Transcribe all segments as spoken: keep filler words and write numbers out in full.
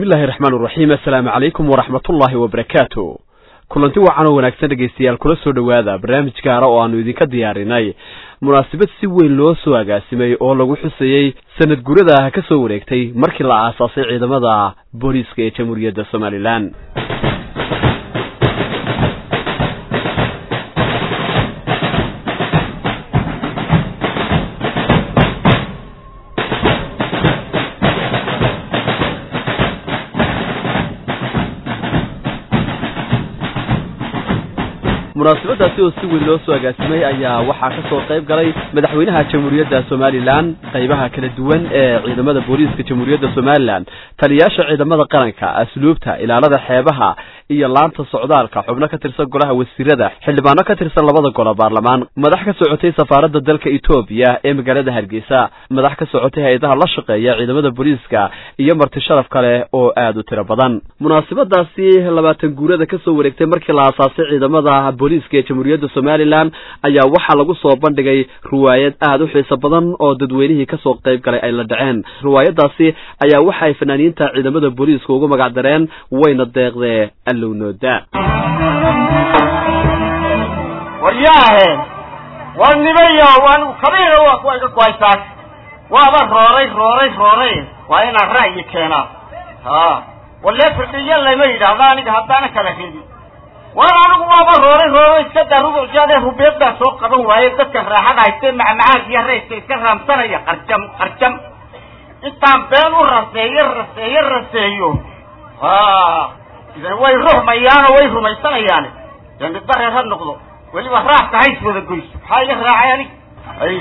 الله الرحمن الرحيم. السلام عليكم ورحمة الله وبركاته. kulanti wacan oo wanaagsan dhageystayaal kula soo dhawaada barnaamij gaar ah oo aanu idinka diyaarinay munaasabad si weyn loo soo agaasimay oo lagu xusayay sanad gurada ka soo wareegtay markii la aasaasay ciidamada booliiska ee Jamhuuriyadda Soomaaliland. munaasabadaasi oo si weyn loo soo agaasimay ayaa waxaa ka soo qayb galay madaxweynaha Jamhuuriyadda Soomaaliland, qaybaha kala duwan ee ciidamada booliiska Jamhuuriyadda Soomaaliland, taliyaasha ciidamada qaranka, asluubta, ilaalada xeebaha iyo laanta socdaalka, xubno ka tirsan golaha wasiirada, xildhibaano ka tirsan labada golo baarlamaan, madax ka socotay safaaradda dalka Itoobiya ee magaalada Hargeysa, madax ka socotay hay'adaha la shaqeeya ciidamada booliiska iyo marti sharaf kale oo aad u tiro badan. munaasabadaasi labaatan guurada ka soo wareegtay markii la aasaasay ciidamada booliiska ee Jamhuuriyadda Soomaaliland ayaa waxa lagu soo bandhigay riwaayad aad u xiiso badan oo dadweynihii ka soo qayb galay ay la dhaceen. riwaayadaasi ayaa waxa ay fanaaniinta ciidamada booliiska ugu magac dareen wayna deeqde allownooda. wariyaahe waan nimayo waan kabiir oo ku ay ka qoysaas waaba rooray rooray rooray waa ina ra'yi keena ha wala firdiyay la meeyda aniga hadana kala xidi وانا انا ما بروي روي كذا ربع جاده ربيبدا سو قبن وايه dadka raaxada haystay macmacaan iyo reeysta iska raamsanaya qarjam qarjam intaan been u raseeyo raseeyo raseeyo ah idan way ruuxmayaan way rumaysanayaan in dadka had noqdo wali wax raax tahay soo goys xayga raacayani ay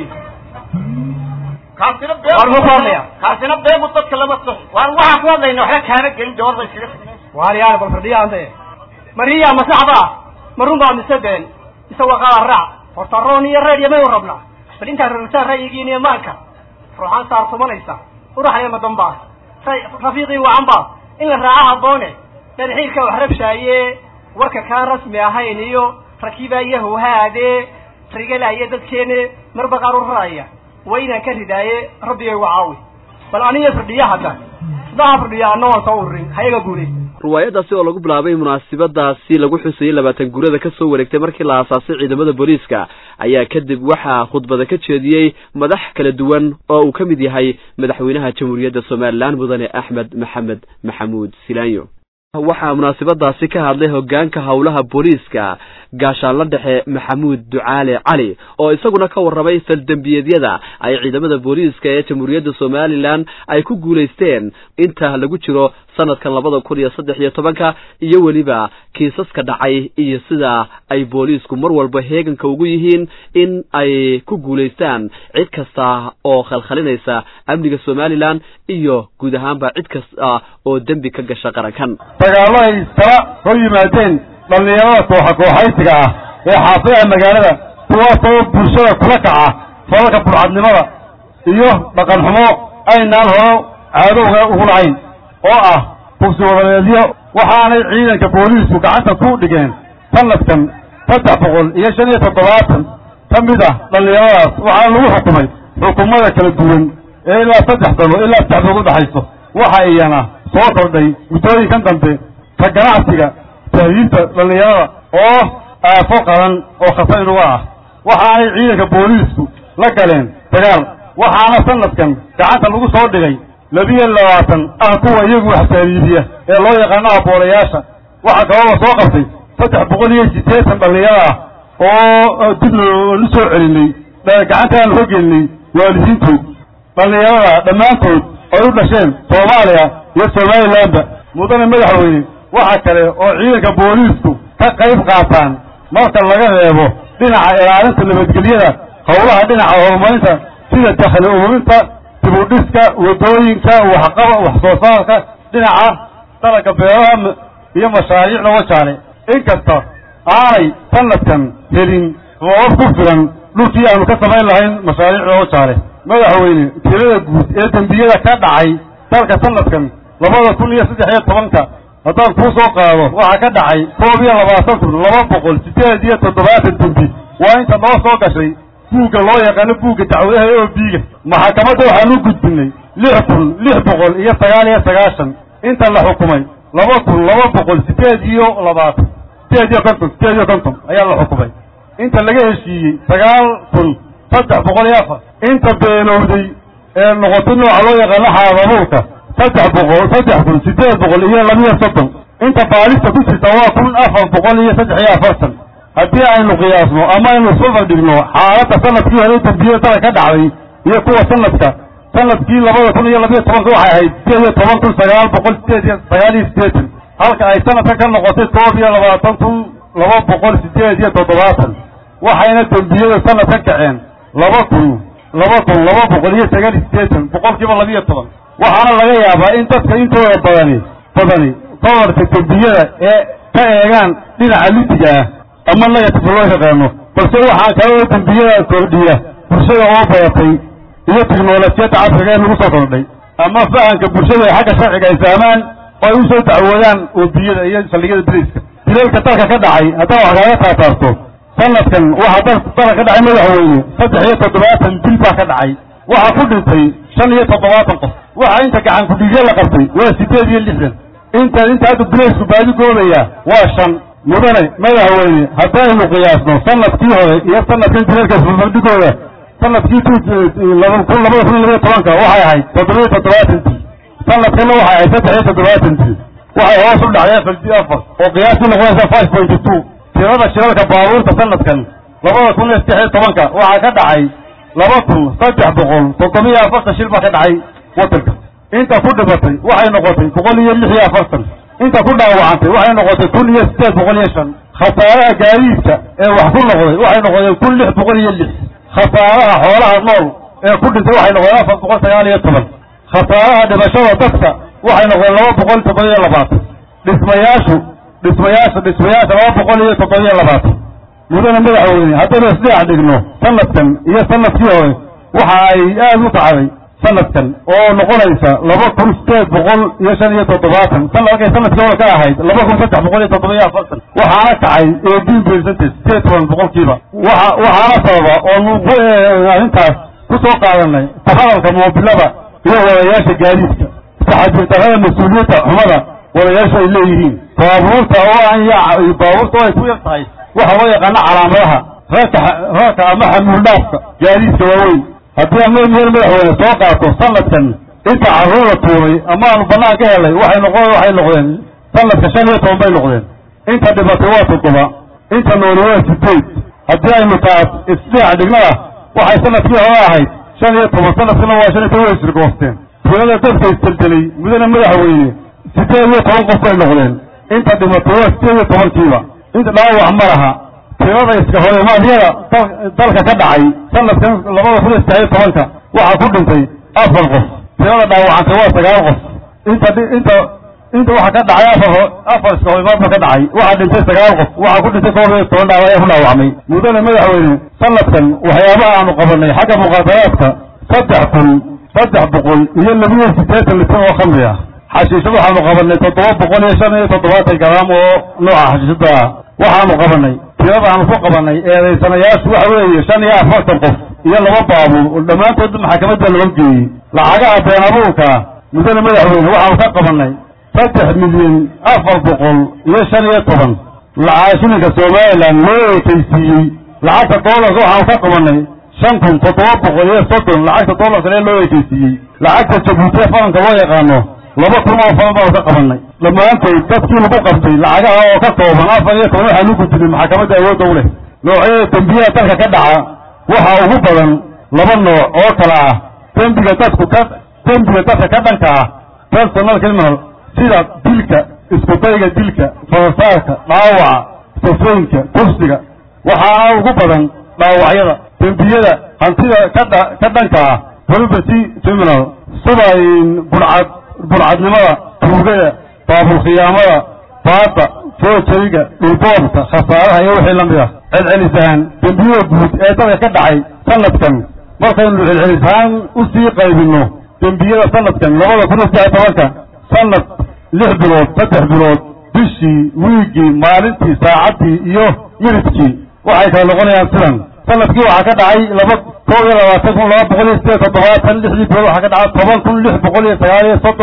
kaasina been war ma fahmaya kaasina been dadka lama soo waan waxa ku hadlayna waxa kaana gelin doorda sida waariyaan bal fadhiyaante مريا مسحبة مرون بعد مسدين يسوى قال الرع فرطروني الرأي ما يوربنا بل انت الرسال رأييني مالك روحان صار ثمانيسا وروح يا مدنبا رفيقي وعنبا إن الرعاها بوني تنحيلك وحرب شاية وكا كان رسمي هاينيو ركيبا يهو هادي رجال يدد كيني مربقا الرأي وإنا كان هداية ربي وعاوي بل أنا يفرديا حتى ضعف فرديا نوان صورين هايقا قولي riwaayadaasi oo lagu bilaabay munaasabadaasi lagu xusayay labaatan gurada ka soo wareegtay markii la aasaasay ciidamada booliiska ayaa kadib waxa khudbada ka jeediyay madax kala duwan oo uu ka mid yahay madaxweynaha Jamhuuriyadda Soomaaliland Mudane Axmed Maxamed Maxamuud Silaanyo. waxaa munaasabadaasi ka hadlay hoggaanka hawlaha booliiska gaashaanla dhexe Maxamuud Ducaale Cali oo isaguna ka warramay faldambiyada ay ciidamada booliiska ee Jamhuuriyadda Soomaaliland ay ku guuleysteen inta lagu jiro sanadkan labada kun iyo saddex iyo tobanka iyo waliba kiisaska dhacay iyo sida ay booliisku mar walba heeganka ugu yihiin in ay ku guuleystaan cid kasta oo khalkhalinaysa amniga Soomaaliland iyo guud ahaanba cid kasta oo dambi ka gasha qarankan. dagaallo ay tala soo yimaadeen dhalinyarada kooxa kooxaysiga ah ee xaafadaha magaalada kuwaasoo bulshada kula kaca falalka burcadnimada iyo dhaqan xumo aynaan hore caadowga ugu lahayn oo ah kufsi wadareedyo waxaanay ciidanka booliisku gacanta ku dhigeen sanadkan saddex boqol iyo shan iyo toddobaatan ka mid ah dhalinyaradaas waxaa lagu xukumay xukuumada kala duwan ee ilaa saddex sano ilaa saddex boqol dhaxayso waxa iyana soo kordhay muddooyinkan dambe ka ganacsiga tahriibta dhalinyarada oo aafo qaran oo khatar uga ah waxaanay ciidanka booliisku la galeen dagaal waxaana sanadkan gacanta lagu soo dhigay labiyo labaatan ah kuwa iyagu wax tahriibiya ee loo yaqaano aboolayaasha waxa kaloo soo qabtay saddex boqol iyo siddeetan dhalinyaro ah oo dib loo soo celinay gacantaan ka gelinay waalidiintood dhalinyarada dhammaantood ay u dhasheen Soomaaliya iyo Soomaaliland mudane madaxweyne waxa kale oo ciidanka booliisku ka qayb qaataan marka laga reebo dhinaca ilaalinta nabadgelyada howlaha dhinaca horumarinta sida dakhli ururinta dib u dhiska wadooyinka waxqaba wax soo saarka dhinaca dalka beeraha iyo mashaariicda wajaale inkasta aanay sanadkan helin roob ku filan dhulkii aanu ka samayn lahayn mashaariicda wajaale madaxweyne tirada guud ee dambiyada ka dhacay dalka sanadkan labada kun iyo saddex iyo tobanka haddaan kuu soo qaado waxaa ka dhacay koob iyo labaatan kun laba boqol sideed iyo toddobaatan dambi waa inta noo soo gashay buugga loo yaqaano buugga dacwadaha ee oobiga maxkamadda waxaan u gudbinay lix kun lix boqol iyo sagaal iyo sagaashan inta la xukumay laba kun laba boqol sideed iyo labaatan sideed iyo konton sideed iyo konton ayaa la xukumay inta laga heshiiyey sagaal kun saddex boqol iyo afar inta beenowday ee noqotay nooca loo yaqaano xaadabuurka saddex boqol saddex kun sideed boqol iyo labiyo soddon inta baadhista ku jirta waa kun afar boqol iyo saddex iyo afartan haddii aynu qiyaasno ama aynu isku dhigno xaaladda sanadkii hore dambiyada dalka ka dhacday iyo kuwa sanadka sanadkii labada kun iyo labiyo tobanka waxay ahayd sideed iyo toban kun sagaal boqol sideed iyo sagaal iyo sideetan halka ay sanadka ka noqotay todob iyo labaatan kun laba boqol sideed iyo toddobaatan waxayna dambiyada sanad ka kaceen laba kun laba kun laba boqol iyo sagaal iyo sideetan boqolkiiba labiyo toban waxaana laga yaabaa in dadka intooda badani badani dolarka dambiyada ee ka eegaan dhinaca lidiga ah ama negative loo yaqaano balse waxaa kaloo dambiyada kordhiya bulshada oo badatay iyo tiknolojiyadda casriga ee lagu soo kordhay ama fahanka bulshada ee xagga sharciga ay fahmaan oo ay u soo dacwoodaan oobiyada iyo saldhigyada beriiska dilalka dalka ka dhacay haddana wax kaaga taataarto sanadkan waxaa dalka ka dhacay madaxweyne saddex iyo toddobaatan bil baa ka dhacay waxaa ku dhintay shan iyo toddobaatan qof waxaa inta gacan kudhiigyo la qabtay waa sideed iyo lixdan inta inta hadda bileysku baadi goobaya waa shan mudane madaxweyne haddaynu qiyaasno sanadkii hore iyo sanadkan dilalkaas mabadhigooda sanadkii laba kun labada kun iyo labaiyo tobanka waxay ahayd toddoba iyo toddobaatan bil sanadkana waxay ahayd saddex iyo toddobaatan bil waxay hoos u dhacday afar iyo afar oo qiyaastii noqonaysa five point two tirada shilalka baabuurta sanadkan labada kun iyo saddex iyo tobanka waxaa ka dhacay laba kun saddex boqol toddoba iyo afartan shil baa ka dhacay wadanka inta ku dhibatay waxay noqotay boqol iyo lix iyo afartan inta ku dhaawacantay waxay noqotay kun iyo sideed boqol iyo shan khasaaraha gaadiidka ee wax ku noqday waxay noqdeen kun lix boqol iyo lix khasaaraha xoolaha nool ee ku dhintay waxay noqdeen afar boqol sagaal iyo toban khasaaraha dhimashada dadka waxay noqdeen laba boqol toddoba iyo labaatan dhismayaashu dhismayaasha dhismayaasha laba boqol iyo toddoba iyo labaatan mudane madaxweyne haddaynu isdheex dhigno sanadkan iyo sanadkii hore waxa ay aada u kacday sanadkan oo noqonaysa laba kun sideed boqol iyo shan iyo toddobaatan sanadkay sanadkii hore ka ahayd laba kun saddex boqol iyo toddoba iyo afartan waxaana kacay eighteen percentage sideed toban boqolkiiba waxa waxaana sababa oo ku arrintaas ku soo qaadanay tafadalka moobilada iyo wadayaasha gaadiidka saxaabirdarrada mas-uuliyadda xumada wadayaasha ay leeyihiin baabuurta oo aan yaa baabuurta oo ay ku yar tahay waxa loo yaqaano calaamadaha raaka raaka ama xamuul dhaafka gaadiidka waaweyn haddii aan meel madaxweyne soo qaato sanadkan inta carruura tuuray ama aanu bannaan ka helay waxay noqon waxay noqdeen sanadka shan iyo toban bay noqdeen inta dhibatay waa toddoba inta nooli waa sideed haddii aynu taas isdheex dhignada waxay sanadkii hore ahayd shan iyo toban sanadkana waa shan iyo toban way isrigoosteen tirada dadka isdeldelay mudane madaxweyne sideed iyo toban qof bay noqdeen inta dhibatay waa sideed iyo tobankiiba inta dhaawac ma laha tirada iska horeemaadyada dalka ka dhacay sanadkan labada kun iyo saddex iyo tobanka waxaa ku dhintay afar qof tirada dhaawacantay waa sagaal qof inta inta inta waxaa ka dhacay afar afar iska horeemaad ba ka dhacay waxaa dhintay sagaal qof waxaa ku dhintay todoba iyo toban dhaawac ayaa ku dhaawacmay mudane madaxweyne sanadkan waxyaabaha aanu qabanay xagga muqaadaraadka saddex kun saddex boqol iyo labiyo siddeetan litir oo khamri ah xashiishad waxaanu qabanay toddoba boqol iyo shan iyo toddobaatan garaam oo nooca xashiishada ah waxaanu qabanay tirada aanu ku qabanay eedaysanayaashu waxa weeye shan iyo afartan qof iyo laba baabuur oo dhammaantood maxkamadda loo geeyey lacagaha been abuurka mudane madaxweyne waxaanu ka qabanay saddex milyan afar boqol iyo shan iyo toban lacag shilinka somalilan loo ekeysiiyey lacagta doolarka waxaanu ka qabanay shan kun toddoba boqol iyo soddon lacagta doolarka lee loo ekeysiiyey lacagta jabuuti faranka loo yaqaano laba kun oo falan baanu ka qabanay dhammaantood dadkii lagu qabtay lacagaha oo ka kooban afar iyo toban waxaa lagu jiray maxkamadda awoodda u leh noocyada dembiyaha dalka ka dhaca waxaa ugu badan laba nooc oo kala ah dembiga dadku ka dembiga dadka ka dhanka ah personal criminal sida dilka iskudayga dilka farasaarka dhaawaca safooyinka kursiga waxaana ugu badan dhaawacyada dembiyada hantida kadha ka dhanka ah property criminal sida burcad burcadnimada tuugada baabuur khiyaamada baada foojariga dhulboobka khasaaraha iyo wixii lamid ah celcelisahaan dembiyada guud ee dalka ka dhacay sanadkan markaynu celcelisahaan usii qaybino dembiyada sanadkan labada kun iyo saddex iyo tobanka sanad lix bilood saddex bilood bishii wiigii maalintii saacaddii iyo minidkii waxay kala noqonayaan sidan sanadkii waxaa ka dhacay laba koob iyo labaatan kun laba boqol iyo sideed toddobaatan lixdii bilood waxaa ka dhacay toban kun lix boqol iyo sagaal iyo soddon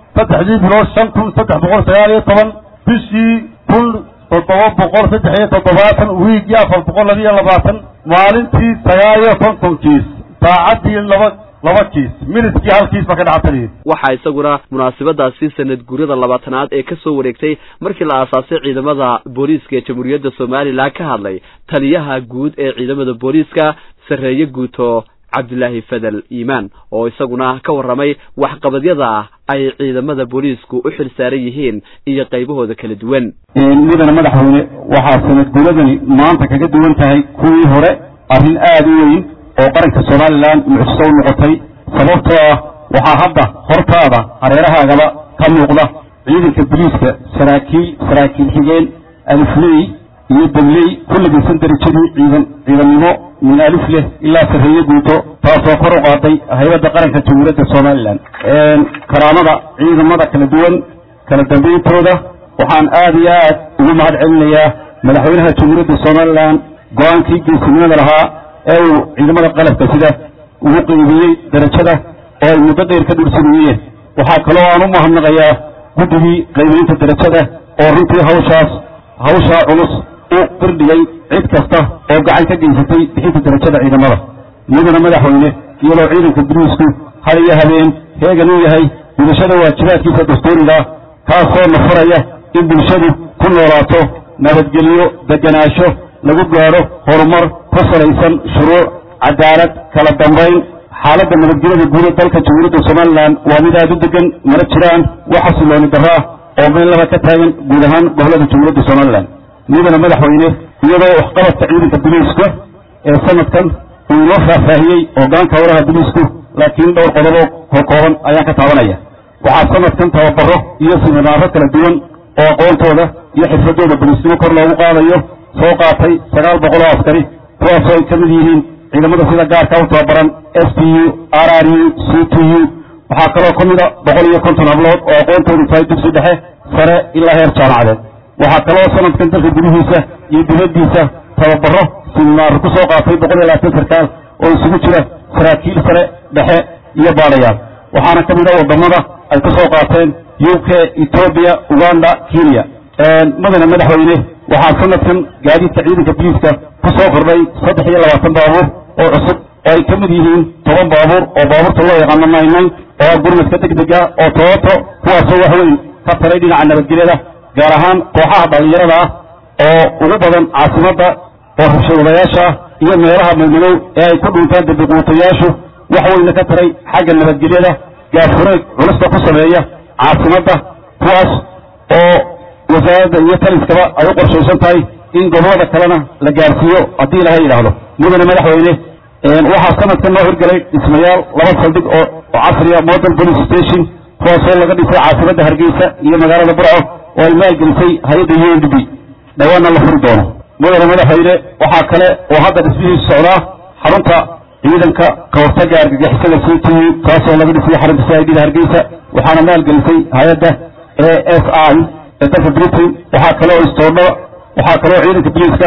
saddexdii bilood shan kun saddex boqol sagaal iyo toban bishii kun toddoba boqol saddex iyo toddobaatan wiigii afar boqol labiyo labaatan maalintii sagaal iyo konton kiis saacaddii laba laba kiis minidkii hal kiis ba ka dhactay waxaa isaguna munaasabadaasi sanad guurida labaatanaad ee ka soo wareegtay markii la aasaasay ciidamada booliiska ee jamhuuriyadda Soomaaliland ka hadlay taliyaha guud ee ciidamada booliiska sareeye guuto Cabdullaahi Fadal Iimaan oo isaguna ka waramay waxqabadyada ay ciidamada booliisku u xilsaaran yihiin iyo qaybahooda kala duwan ee mudana madaxweyne waxa sanad guuradani maanta kaga duwan tahay kuwii hore arrin aad u weyn oo qaranka Soomaaliland muxuu noqotay sababtoo ah waxa hadda hortaada hareerahaagaba ka muuqda ciidanka booliiska saraakiil saraakiil xigeen alifley iyo dabley kulligiis darajadii ciidan ciidanimo min alif leh ilaa sareeye guuto taasoo kor u qaaday hay'adda qaranka jamhuuriyadda Soomaaliland ee karaamada ciidamada kala duwan kala dambeeytooda waxaan aad iyo aad ugu mahad celinayaa madaxweynaha jamhuuriyadda Soomaaliland go'aankii geesinimada lahaa ee uu ciidamada qalabka sida ugu qiimeeyay darajada oo muddo dheer ka dhursanayeen waxaa kaloo aan u mahadnaqayaa guddigii qiimeynta darajada oo runtii hawshaas hawsha culus u qordhigay cid kasta oo gacan ka geysatay bixinta darajada ciidamada mudana madaxweyne iyadoo ciidanka booliisku hal iyo habeen heegan uu yahay bulshada waajibaadkiisa dastuuriga kaasoo nafaraya in bulshadu ku noolaato nabadgelyo deganaansho lagu gaaro horumar ku salaysan shuruuc cadaalad kala dambeyn xaaladda nabadgelyada guud ee dalka jamhuuriyadda Soomaaliland waa mid aad u degan mana jiraan wax xasilooni darro ah oo meel laba ka taagan guud ahaan gobolada jamhuuriyadda Soomaaliland mudana madaxweyne iyadoo waxqabadka ciidanka booliiska ee sanadkan uu loo faahfaahiyey hoggaanka howlaha booliisku laakiin dhowr qodobo oo kooban ayaan ka taabanaya waxaa sanadkan tababaro iyo siminaaro kala duwan oo aqoontooda iyo xirfadooda booliisnimo kor loogu qaadayo soo qaatay sagaal boqol oo askari kuwaasoo ay ka mid yihiin ciidamada sida gaarka u tababaran S P U R R U C T U waxaa kaloo ka mid a boqol iyo konton hablood oo aqoontoodu tahay dugsi dhexe sare ilaa heer jaamacadeed waxaa kaloo sanadkan dalka gudihiisa iyo dibaddiisa tababaro siminaar ku soo qaatay boqol iyo labaatan sarkaal oo isugu jira saraakiil sare dhexe iyo baadhayaal waxaana ka mid a wadamada ay ku soo qaateen U K Ethiopia Uganda Kenya mudana madaxweyne waxaa sanadkan gaadiidka ciidanka booliiska ku soo kordhay saddex iyo labaatan baabuur oo cusub oo ay ka mid yihiin toban baabuur oo baabuurta loo yaqaano nine oo gurmadka degdega oo Toyota kuwaasoo wax weyn ka taray dhinaca nabadgelyada gaar ahaan kooxaha dhalinyarada ah oo ugu badan caasimadda oo rabshadayaasha iyo meelaha madow ee ay ku dhuntaan dabiiqotayaashu wax weyn ka taray xagga nabadgelyada gaafurey culusta ku sameeya caasimadda kuwaas oo wasaaradda iyo taliskaba ay u qorshaysan tahay in gobolada kalena la gaarsiiyo haddii laga yidhaahdo mudana madaxweyne waxaa sanadkan loo hirgalay dhismayaal laba saldhig oo casriya model police station kuwaasoo laga dhisay caasimadda hargeysa iyo magaalada burco oo ay maalgelisay hay-adda U N D P dhawaana la furi doono mudana madaxweyne waxaa kale oo hadda dhismihiisu socdaa xarunta ciidanka ka hortagga argagixisada C T U kaasoo laga dhisay xarunta C I D da hargeysa waxaana maalgelisay hay-adda A S I ee dalka Britain waxaa kale oo istoodho waxaa kale oo ciidanka booliiska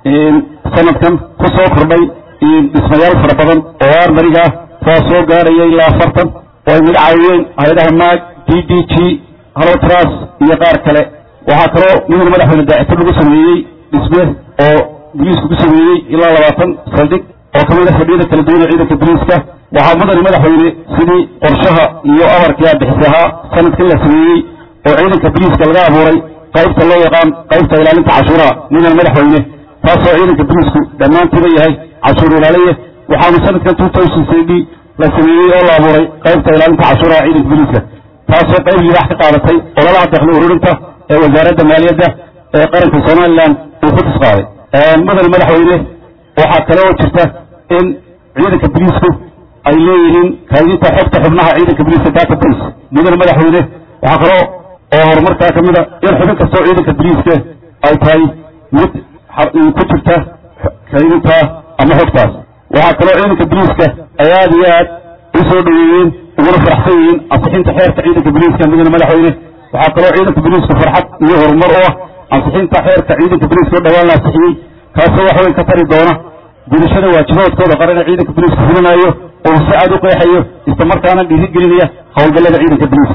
sanadkan ku soo kordhay dhismayaal fara badan oo armariga ah kuwaasoo gaaraya ilaa afartan oo ay magacaawiyeen hay-adaha maag D D G halotras iyo qaar kale waxaa kaloo mudana madaxweyne daacito lagu sameeyey dhisme oo booliisku ku sameeyey ilaa labaatan saldhig oo kamid ah fadhiyada kala duwan ee ciidanka booliiska waxaa mudana madaxweyne sidii qorshaha iyo amarkii aabixis ahaa sanadkan la sameeyey oo ciidanka booliiska laga abuuray qaybta loo yaqaan qaybta ilaalinta cashuuraha mudana madaxweyne taasoo ciidanka booliisku dhammaantiiba yahay cashuur ilaaliye waxaanu sanadkan two thousand seventeen la sameeyey oo la abuuray qaybta ilaalinta cashuuraha ciidanka booliiska taasoo qayb libax ka qaadatay ololaha dakhli ururinta ee wasaaradda maaliyadda ee qaranka Soomaaliland uu ku tisqaaday mudana madaxweyne waxaa kale oo jirta in ciidanka booliisku ay leeyihiin kaydinta xogta xubnaha ciidanka booliiska database mudana madaxweyne waxaa kaloo oo horumarkaa ka mid a in xubin kastoo ciidanka booliiska ay tahay mid ku jirta kaydinta ama xogtaas waxaa kaloo ciidanka booliiska ay aad iyo aad u soo dhaweeyeen uguna faraxsan yihiin ansixinta xeerka ciidanka booliiska mudana madaxweyne waxaa kaloo ciidanka booliisku farxad iyo horumar u ah ansixinta xeerka ciidanka booliiska oo dhawaan la ansixiyey kaasoo wax weyn ka tari doona gudashada waajibaadkooda qaran ee ciidanka booliiska fulinayo oo si aad u qeexayo isla markaana dhiirigelinaya howlgallada ciidanka booliiska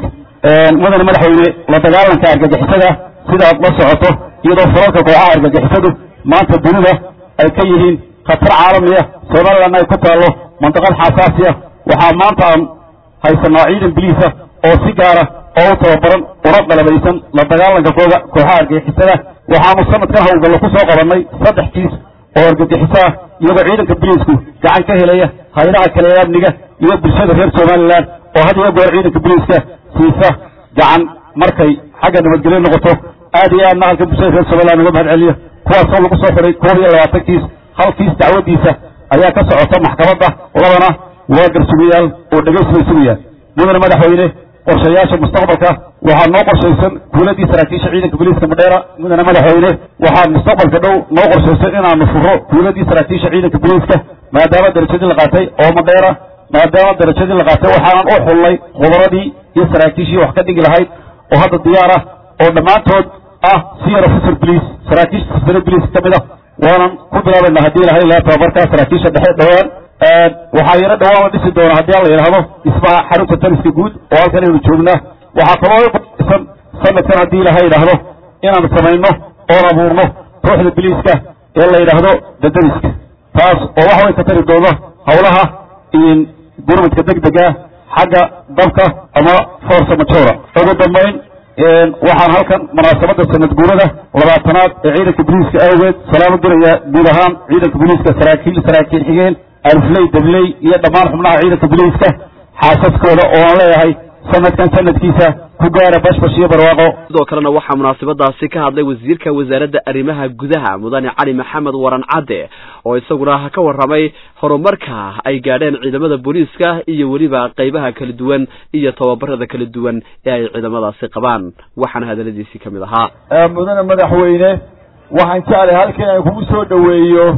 mudane madaxweyne la dagaalanka argagixisada sida aad la socoto iyadoo faralka kooxaha argagixisadu maanta dunida ay ka yihiin khatar caalamiya Soomaaliland ay ku taalo mantiqad xasaasiya waxaa maanta aan haysanaa ciidan biliisa oo si gaara oo tababaran una qalabaysan la dagaalanka kooxaha argagixisada waxaanu sanadkan hawlgallo ku soo qabanay saddex kiis oo argagixisa iyagoo ciidanka biliisku gacan ka helaya hay'adaha kale ee amniga iyo bulshada reer Soomaaliland oo had iyo goor ciidanka biliiska siisa gacan markay xagga nabadgelyo noqoto aad iyo aad halka bulshada reer Soomaaliland uga mahad celiyo kuwaas oo lagu soo xiray koob iyo labaatan kiis hal kiis dacwadiisa ayaa ka socota maxkamadda labana waa garsuuyaal oo dhageysanaya mudane madaxweyne qorshayaasha mustaqbalka waxaa noo qorshaysan kuuladii saraakiisha ciidanka booliiska Madheera mudane madaxweyne waxaa mustaqbalka dhow noo qorshaysan inaanu furo kuuladii saraakiisha ciidanka booliiska maadaama darajadii la qaatay oo Madheera maadaama darajadii la qaatay waxaan u xulnay khubaradii iyo saraakiishii wax ka dhigi lahayd oo hadda diyaar ah oo dhammaantood ah senior officer police saraakiisha sare police kamid ah waanan ku bilaabayna haddii ilahay la tababarka saraakiisha dhexe dhawaan waxaa yara dhawaan la dhisi doona haddii la yidhaahdo dhismaha xarunta taliska guud oo halkan aynu joognaa waxaa kaloo qorshaysan sanadkan haddii ilahay yidhaahdo inaan samayno oo abuurno kooxda biliiska ee la yidhaahdo dadariska taas oo wax way ka tari doona howlaha in gurmadka degdega xagga dabka ama force majeure ugu dambayn waxaan halkan munaasabada sanad guurada labaatanaad ee ciidanka booliiska awgeed salaamo diraya guud ahaan ciidanka booliiska saraakiil saraakiil xigeen alfley dabley iyo dhammaan xubnaha ciidanka booliiska xaasaskooda oo aan leeyahay sanadkan sanadkiisa ku gaara bashbash iyo barwaaqo sidoo kalena waxaa munaasabadaasi ka hadlay wasiirka wasaaradda arrimaha gudaha mudane cali maxamed waran cadde oo isaguna ka warramay horumarka ay gaadheen ciidamada booliiska iyo weliba qaybaha kala duwan iyo tababarada kala duwan ee ay ciidamadaasi qabaan waxaana hadaladiisii ka mid ahaa mudane madaxweyne waxaan jeclay halkan aan kugu soo dhoweeyo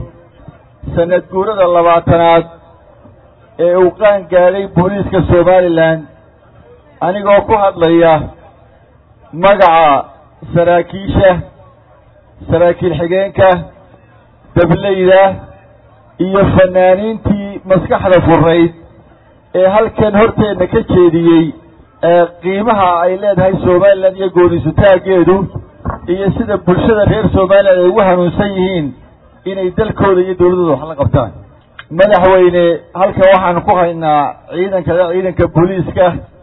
sanad guurada labaatanaad ee uu qaan gaadhay booliiska Somaliland anigoo ku hadlaya magaca saraakiisha saraakiil xigeenka dableyda iyo fanaaniintii maskaxda furayd ee halkan horteedna ka jeediyey ee qiimaha ay leedahay Somaliland iyo goonisutaageedu iyo sida bulshada reer Somaliland ay ugu hanuunsan yihiin inay dalkooda iyo dawladooda wax la qabtaan madaxweyne halkan waxaan ku haynaa ciidanka ciidanka booliiska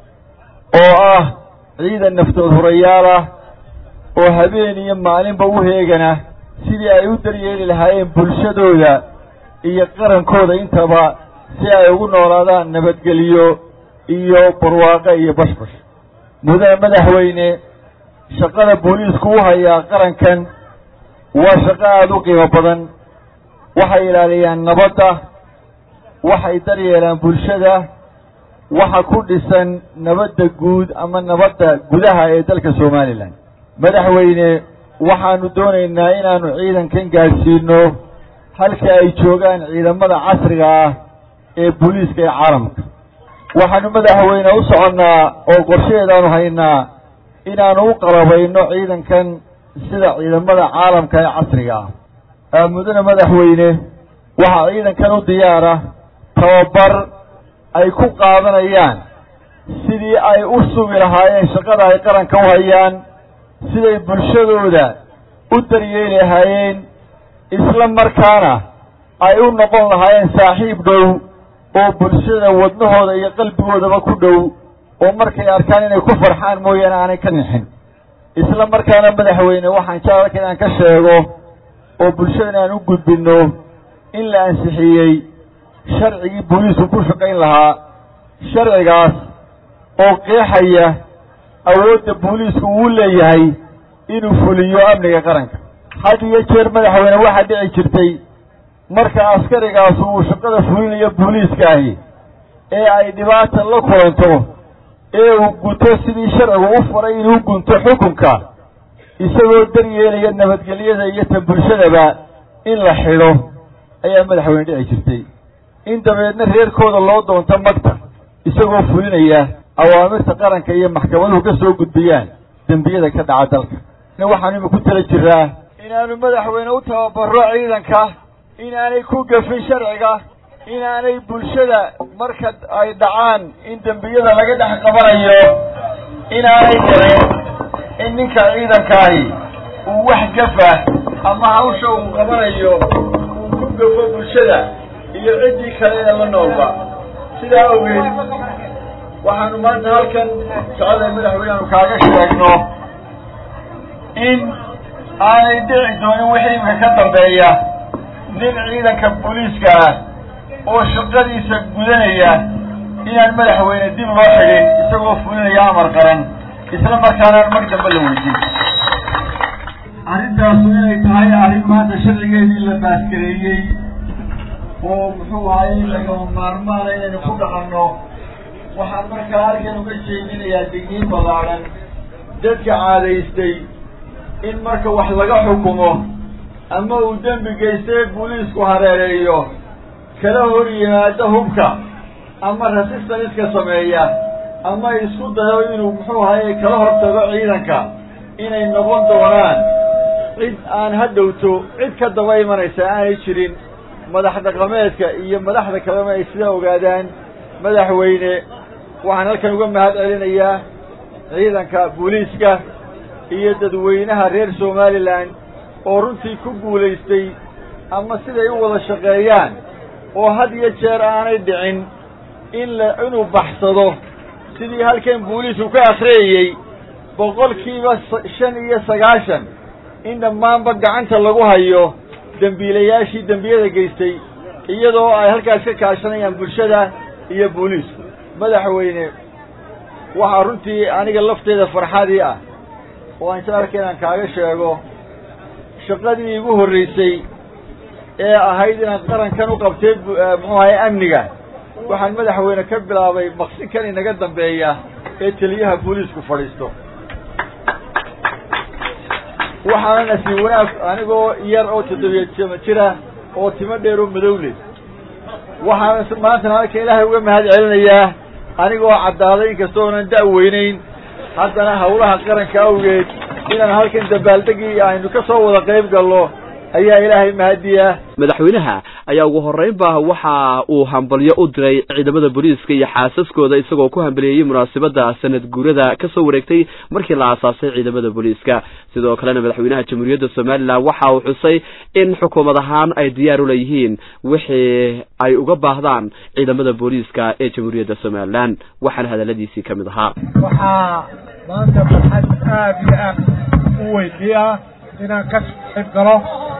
oo ah ciidan naftood horayaal ah oo habeen iyo maalinba u heegana sidii ay u daryeeli lahaayeen bulshadooda iyo qarankooda intaba si ay ugu noolaadaan nabadgelyo iyo barwaaqo iyo bashbash mudane madaxweyne shaqada booliisku u hayaa qarankan waa shaqo aada u qiimo badan waxay ilaaliyaan nabadda waxay daryeelaan bulshada waxa ku dhisan nabadda guud ama nabadda gudaha ee dalka Somaliland madaxweyne waxaanu doonaynaa inaanu ciidankan gaarsiino halka ay joogaan ciidamada casriga ah ee booliiska ee caalamka waxaanu madaxweyne u soconnaa oo qorsheedaanu haynaa inaanu u qalabayno ciidankan sida ciidamada caalamka ee casriga ah mudane madaxweyne waxaa ciidankan u diyaara tababar ay ku qaadanayaan sidii ay u sugi lahaayeen shaqada ay qaranka u hayaan siday bulshadooda u daryeeli lahaayeen isla markaana ay u noqon lahaayeen saaxiib dhow oo bulshada wadnahooda iyo qalbigoodaba ku dhow oo markay arkaan inay ku farxaan mooyaane aanay ka nixin isla markaana madaxweyne waxaan jeclaka inaan ka sheego oo bulshada aan u gudbinno in la ansixiyey sharcigii booliisku ku shaqayn lahaa sharcigaas oo qeexaya awoodda booliisku uu leeyahay inuu fuliyo amniga qaranka had iyo jeer madaxweyne waxaa dhici jirtay marka askarigaas uu shaqada fulinayo booliiska ahi ee ay dhibaata la kulanto ee uu gunto sidii sharcigu u faray inuu gunto xukunka isagoo daryeelaya nabadgelyada iyo tan bulshadaba in la xidho ayaa madaxweyne dhici jirtay in dabeedna reerkooda loo doonto magta isagoo fulinaya awaamirta qaranka iyo maxkamaduhu ka soo gudbiyaan dembiyada ka dhaca dalka waxaanu ima ku tala jiraa inaanu madaxweyne u tababaro ciidanka inaanay ku gafin sharciga inaanay bulshada marka ay dhacaan in dembiyada laga dhex qabanayo inaanay jirin in ninka ciidankaahi uu wax gafa ama hawsha uu qabanayo uu ku gafo bulshada iyo ciddii kale ee la noolba sidaa awgeed waxaanu maanta halkan socodee madaxweyneanu kaaga sheegno in aanay dhici doonin wixii imika ka dambeeya nin ciidanka booliiska ah oo shaqadiisa gudanaya inaan madaxweyne dib loo xidhin isagoo fulinaya amar qaran isla markaana mar dambe la weydiin arrintaasu inay tahay arrin maanta sharcigeedii la baaskareeyey oo muxuu ahay lagama maarmaana inaynu ku dhaqanno waxaan markaa halkan uga jeedinayaa digniin ballaadhan dadka caadaystay in marka wax laga xukumo ama uu dembi geystay booliisku hareereeyo kala hor yimaado hubka ama resistaniska sameeya ama isku dayo inuu muxuu ahaye kala hortago ciidanka inay noqon doonaan cid aan hadhowto cid ka daba imanaysa aanay jirin madax dhaqameedka iyo madaxda kalena ay sida ogaadaan madaxweyne waxaan halkan uga mahad celinayaa ciidanka booliiska iyo dadweynaha reer somaliland oo runtii ku guulaystay ama siday u wada shaqeeyaan oo had iyo jeer aanay dhicin in la inuu baxsado sidii halkan booliisku ka akhriyayey boqolkiiba shan iyo sagaashan in dhammaanba gacanta lagu hayo dembiilayaashii dembiyada geystay iyadoo ay halkaas ka kaashanayaan bulshada iyo booliisku madaxweyne waxaa runtii aniga lafteeda farxadii ah oo aan jeclarka inaan kaaga sheego shaqadii igu horraysay ee ahayd inaan qarankan u qabtay muxuu ahay amniga waxaan madaxweyne ka bilaabay maqsinkan inaga dambeeya ee taliyaha booliisku fadhiisto waxaana nasiib wanaag anigoo yar oo toddobiya jira oo timo dheer oo madowle waxaana maantana halka ilaahay uga mahad celinayaa anigoo caddaaday inkastoo onan da' weynayn haddana hawlaha qaranka awgeed inaan halkan dabaaldegii aynu ka soo wada qayb gallo ayaa ilaahay mahadiya madaxweynaha ayaa ugu horreynba waxa uu hambalyo u diray ciidamada booliiska iyo xaasaskooda isagoo ku hambaliyeeyey munaasabadda sanad guurada ka soo wareegtay markii la aasaasay ciidamada booliiska sidoo kalena madaxweynaha jamhuuriyadda somaliland waxa uu xusay in xukuumad ahaan ay diyaar u leeyihiin wixii ay uga baahdaan ciidamada booliiska ee jamhuuriyadda somaliland waxaana hadalladiisii ka mid ahaa waxaa maanta farxad aad iyo aad u weydiiya inaan ka qayb galo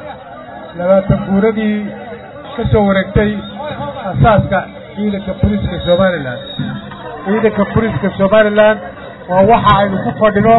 labaatan guuradii ka soo wareegtay asaaska ciidanka booliiska somaliland ciidanka booliiska somaliland waa waxa aynu ku fadhino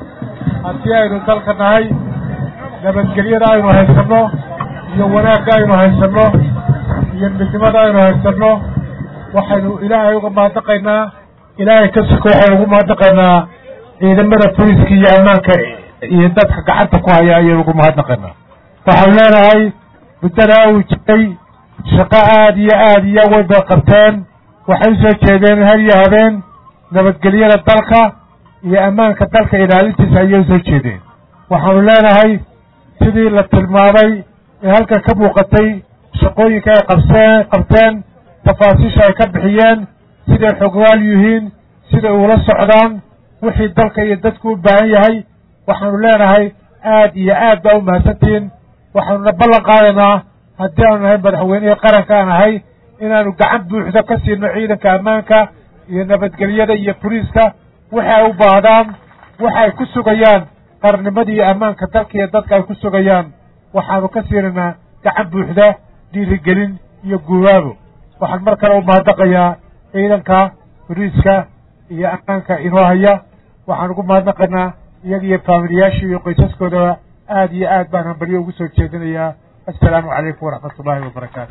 haddii aynu dalka nahay nabadgelyada aynu haysanno iyo wanaagga aynu haysanno iyo midnimada aynu haysanno waxaynu ilaahay uga mahadnaqaynaa ilaahay ka suko waxaynu ugu mahadnaqaynaa ciidamada booliiska iyo ammaanka iyo dadka gacanta ku haya ayaynu ugu mahadnaqaynaa waxaanu leenahay muddadaa uu jiray shaqo aad iyo aad iyo weyn bay qabteen waxay u soo jeedeen har iyo habeen nabadgelyada dalka iyo ammaanka dalka ilaalintiisa ayay u soo jeedeen waxaanu leenahay sidii la tilmaamay ee halkan ka muuqatay shaqooyinka ay qabseen qabteen tafaasiisha ay ka bixiyeen siday xogwaal yihiin siday ula socdaan wixii dalka iyo dadku u baahan yahay waxaanu leenahay aad iyo aad baa u mahadsantihiin waxaanuna ballan qaadaynaa haddii aanu nahay madaxweynihii qaranka aan ahay inaanu gacan buuxda ka siino ciidanka ammaanka iyo nabadgelyada iyo boliiska waxa ay u baahdaan waxa ay ku sugayaan qarnimadii iyo ammaanka dalka iyo dadka ay ku sugayaan waxaanu ka siinaynaa gacan buuxda dhiirigelin iyo guubaabo waxaan mar kale u mahadnaqayaa ciidanka boliiska iyo ammaanka inoo haya waxaan ugu mahadnaqaynaa iyaga iyo faamiliyaashii iyo qoysaskoodaba aad iyo aad baan hambalyo ugu soo jeedinayaa assalaamu calaykum waraxmat ullaahi wabarakaatu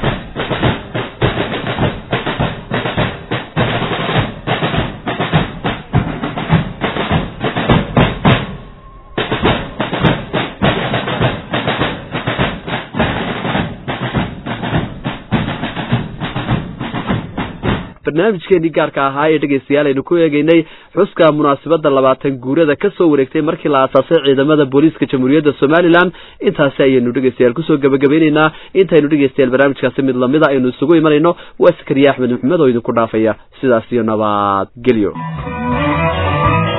barnaamijkeenii gaarka ahaa ee dhegaystayaal aynu ku eegaynay xuska munaasabadda labaatan guurada ka soo wareegtay markii la aasaasay ciidamada booliiska jamhuuriyadda somalilan intaasi ayaynu dhegaystayaal kusoo gabagabeynaynaa intaynu dhegaystayaal barnaamijkaasi mid lamida aynu isugu imanayno waa sakariya axmed maxamed oo idinku dhaafaya sidaas iyo nabadgelyo.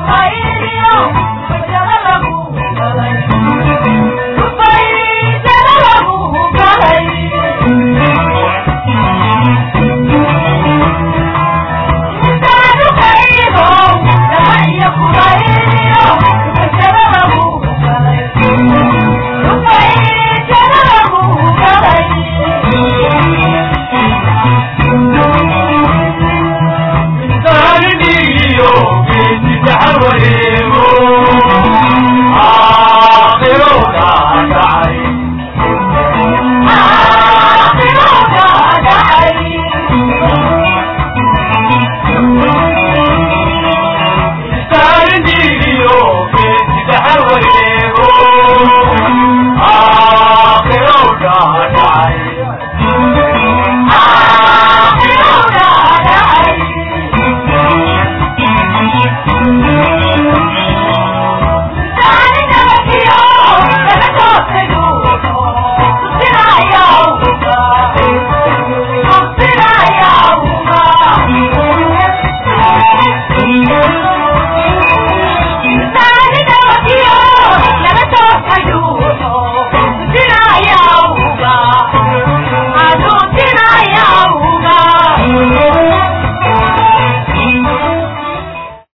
خيريو